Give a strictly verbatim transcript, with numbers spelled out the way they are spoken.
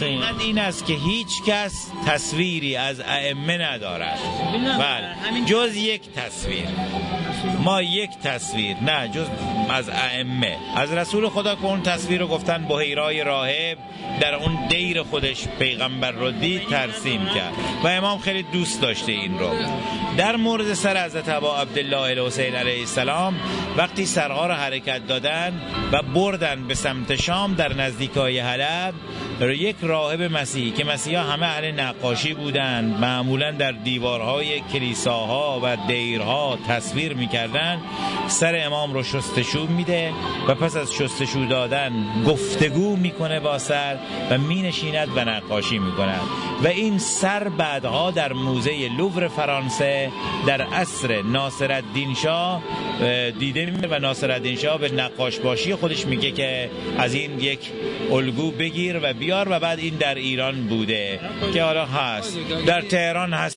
این است که هیچ کس تصویری از ائمه ندارد، بله، جز یک تصویر. ما یک تصویر نه جز از ائمه، از رسول خدا که اون تصویر رو گفتن بحیرای راهب در اون دیر خودش پیغمبر رو دید ترسیم کرد و امام خیلی دوست داشته این رو. در مورد سر حضرت ابا عبدالله الحسین علیه السلام وقتی سرها رو حرکت دادن و بردن به سمت شام در نزدیکای حلب، یک راهب مسیحی که مسیحا همه اهل نقاشی بودند، معمولا در دیوارهای کلیساها و دیرها تصویر میکردن، سر امام رو شستشو میده و پس از شستشو دادن گفتگو میکنه با سر و مینشیند و نقاشی میکند و این سر بعدها در موزه لوور فرانسه در عصر ناصرالدین شاه دیده میشه و ناصرالدین شاه به نقاش باشی خودش میگه که از این یک الگو بگیر و بیار و بعد این در ایران بوده که حالا هست، در تهران هست.